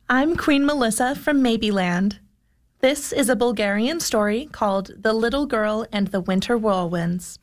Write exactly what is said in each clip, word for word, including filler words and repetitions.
I'm Queen Melissa from Maybeland. This is a Bulgarian story called The Little Girl and the Winter Whirlwinds.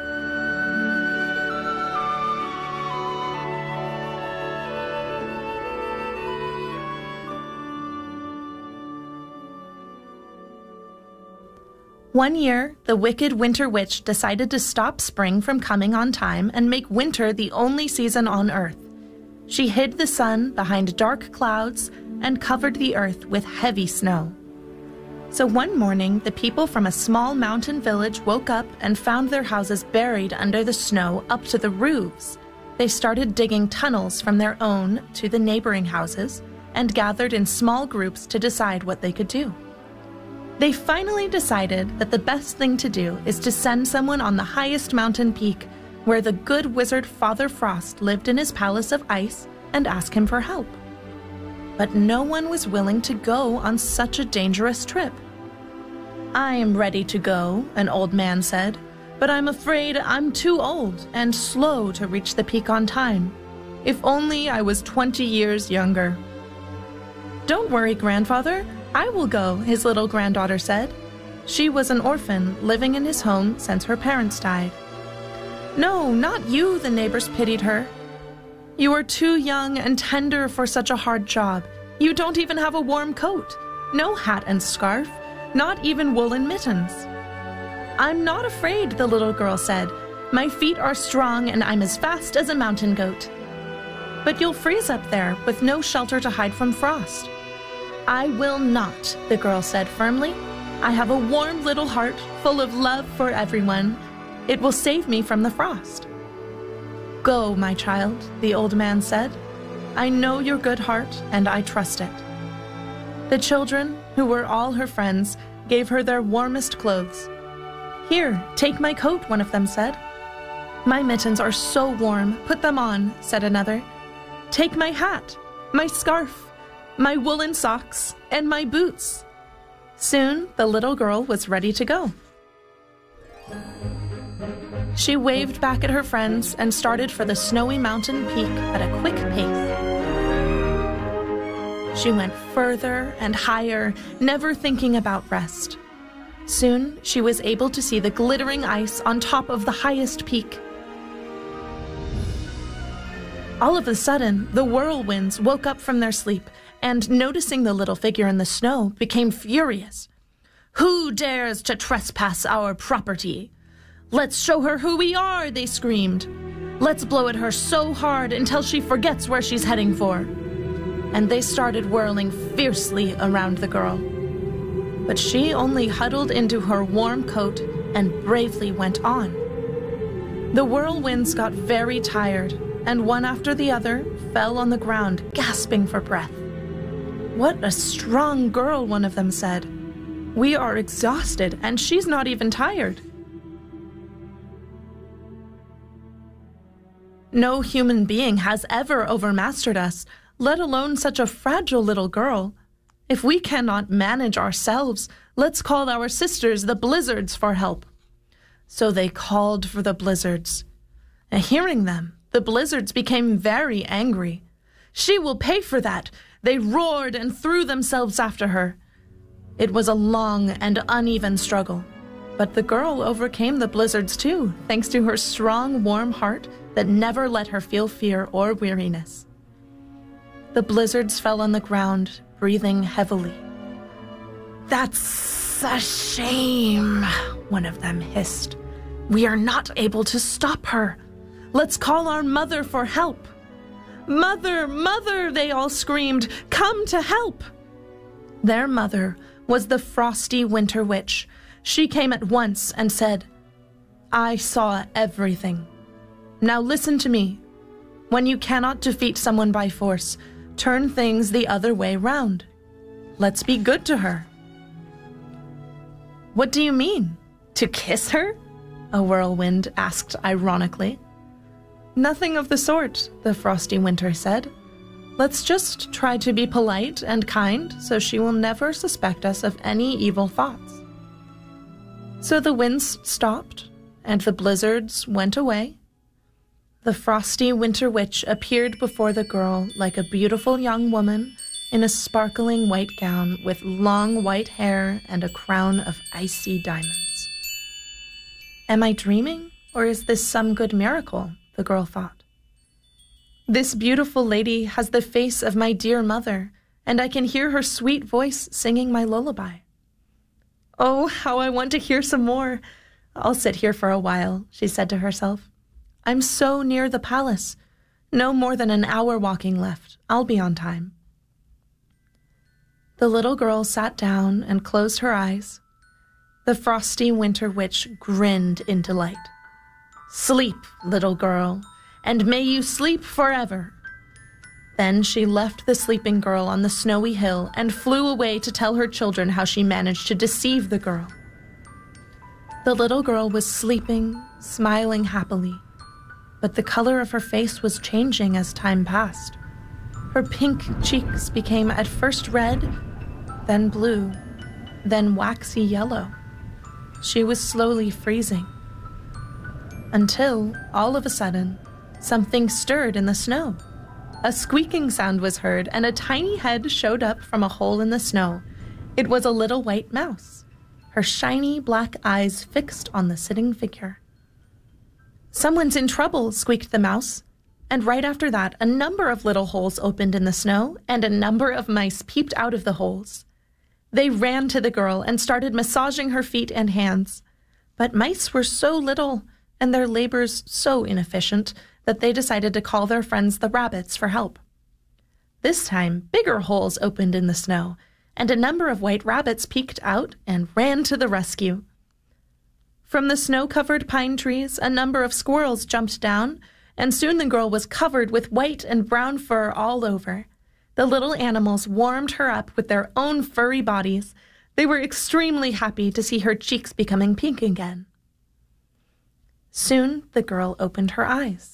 One year, the wicked Winter Witch decided to stop spring from coming on time and make winter the only season on Earth. She hid the sun behind dark clouds and covered the earth with heavy snow. So one morning, the people from a small mountain village woke up and found their houses buried under the snow up to the roofs. They started digging tunnels from their own to the neighboring houses and gathered in small groups to decide what they could do. They finally decided that the best thing to do is to send someone on the highest mountain peak where the good wizard Father Frost lived in his palace of ice and ask him for help. But no one was willing to go on such a dangerous trip. "I am ready to go," an old man said, "but I'm afraid I'm too old and slow to reach the peak on time. If only I was twenty years younger." "Don't worry, grandfather. I will go," his little granddaughter said. She was an orphan living in his home since her parents died. "No, not you," the neighbors pitied her. "You are too young and tender for such a hard job. You don't even have a warm coat. No hat and scarf, not even woolen mittens." "I'm not afraid," the little girl said. "My feet are strong and I'm as fast as a mountain goat." "But you'll freeze up there with no shelter to hide from frost." "I will not," the girl said firmly. "I have a warm little heart full of love for everyone. It will save me from the frost." "Go, my child," the old man said. "I know your good heart and I trust it." The children, who were all her friends, gave her their warmest clothes. "Here, take my coat," one of them said. "My mittens are so warm, put them on," said another. "Take my hat, my scarf, my woolen socks, and my boots." Soon, the little girl was ready to go. She waved back at her friends and started for the snowy mountain peak at a quick pace. She went further and higher, never thinking about rest. Soon, she was able to see the glittering ice on top of the highest peak. All of a sudden, the whirlwinds woke up from their sleep and, noticing the little figure in the snow, became furious. "Who dares to trespass our property? Let's show her who we are," they screamed. "Let's blow at her so hard until she forgets where she's heading for." And they started whirling fiercely around the girl. But she only huddled into her warm coat and bravely went on. The whirlwinds got very tired, and one after the other fell on the ground, gasping for breath. "What a strong girl," one of them said. "We are exhausted, and she's not even tired." No human being has ever overmastered us, let alone such a fragile little girl. If we cannot manage ourselves, let's call our sisters, the blizzards, for help. So they called for the blizzards. And hearing them, the blizzards became very angry. "She will pay for that!" They roared and threw themselves after her. It was a long and uneven struggle, but the girl overcame the blizzards too, thanks to her strong, warm heart that never let her feel fear or weariness. The blizzards fell on the ground, breathing heavily. "That's a shame," one of them hissed. "We are not able to stop her. Let's call our mother for help." "Mother, mother," they all screamed, "come to help." Their mother was the frosty Winter Witch. She came at once and said, "I saw everything. Now listen to me. When you cannot defeat someone by force, turn things the other way round. Let's be good to her." "What do you mean? To kiss her?" a whirlwind asked ironically. "Nothing of the sort," the frosty Winter said. "Let's just try to be polite and kind so she will never suspect us of any evil thoughts." So the winds stopped and the blizzards went away. The frosty Winter Witch appeared before the girl like a beautiful young woman in a sparkling white gown with long white hair and a crown of icy diamonds. Am I dreaming, or is this some good miracle? The girl thought. This beautiful lady has the face of my dear mother, and I can hear her sweet voice singing my lullaby. Oh, how I want to hear some more. I'll sit here for a while, she said to herself. I'm so near the palace. No more than an hour walking left. I'll be on time. The little girl sat down and closed her eyes. The frosty winter witch grinned in delight. Sleep, little girl, and may you sleep forever. Then she left the sleeping girl on the snowy hill and flew away to tell her children how she managed to deceive the girl. The little girl was sleeping, smiling happily, but the color of her face was changing as time passed. Her pink cheeks became at first red, then blue, then waxy yellow. She was slowly freezing. Until, all of a sudden, something stirred in the snow. A squeaking sound was heard, and a tiny head showed up from a hole in the snow. It was a little white mouse, her shiny black eyes fixed on the sitting figure. Someone's in trouble, squeaked the mouse, and right after that, a number of little holes opened in the snow, and a number of mice peeped out of the holes. They ran to the girl and started massaging her feet and hands. But mice were so little, and their labors so inefficient, that they decided to call their friends the rabbits for help. This time, bigger holes opened in the snow, and a number of white rabbits peeked out and ran to the rescue. From the snow-covered pine trees, a number of squirrels jumped down, and soon the girl was covered with white and brown fur all over. The little animals warmed her up with their own furry bodies. They were extremely happy to see her cheeks becoming pink again. Soon, the girl opened her eyes.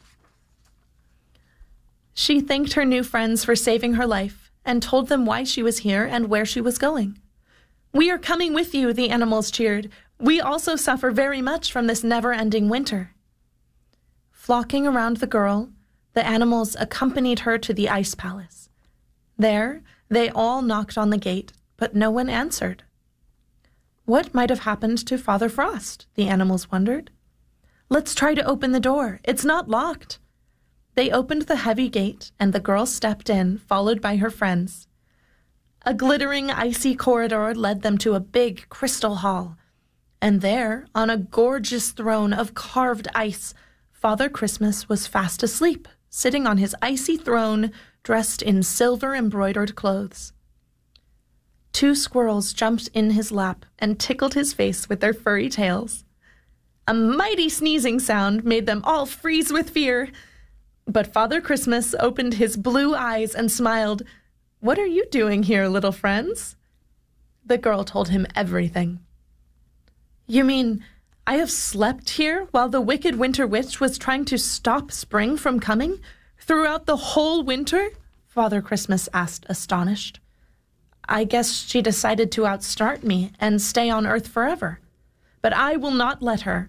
She thanked her new friends for saving her life and told them why she was here and where she was going. We are coming with you, the animals cheered. We also suffer very much from this never-ending winter. Flocking around the girl, the animals accompanied her to the ice palace. There, they all knocked on the gate, but no one answered. What might have happened to Father Frost? The animals wondered. Let's try to open the door. It's not locked. They opened the heavy gate, and the girl stepped in, followed by her friends. A glittering, icy corridor led them to a big crystal hall. And there, on a gorgeous throne of carved ice, Father Christmas was fast asleep, sitting on his icy throne, dressed in silver-embroidered clothes. Two squirrels jumped in his lap and tickled his face with their furry tails. A mighty sneezing sound made them all freeze with fear. But Father Christmas opened his blue eyes and smiled. What are you doing here, little friends? The girl told him everything. You mean I have slept here while the wicked winter witch was trying to stop spring from coming throughout the whole winter? Father Christmas asked, astonished. I guess she decided to outstart me and stay on Earth forever. But I will not let her.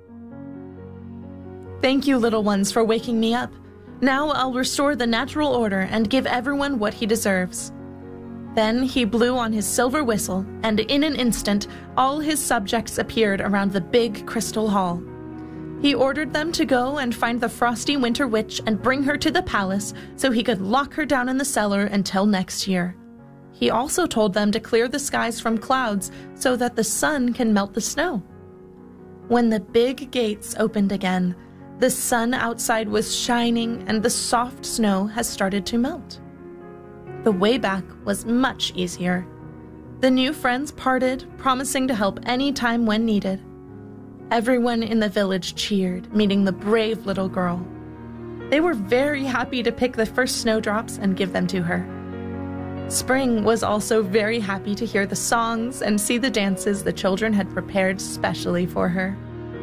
Thank you, little ones, for waking me up. Now I'll restore the natural order and give everyone what he deserves. Then he blew on his silver whistle, and in an instant, all his subjects appeared around the big crystal hall. He ordered them to go and find the frosty winter witch and bring her to the palace so he could lock her down in the cellar until next year. He also told them to clear the skies from clouds so that the sun can melt the snow. When the big gates opened again, the sun outside was shining and the soft snow has started to melt. The way back was much easier. The new friends parted, promising to help any time when needed. Everyone in the village cheered, meeting the brave little girl. They were very happy to pick the first snowdrops and give them to her. Spring was also very happy to hear the songs and see the dances the children had prepared specially for her.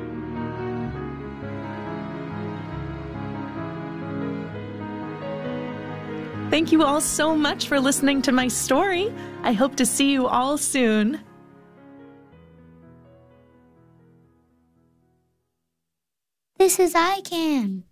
Thank you all so much for listening to my story. I hope to see you all soon. This is I Can.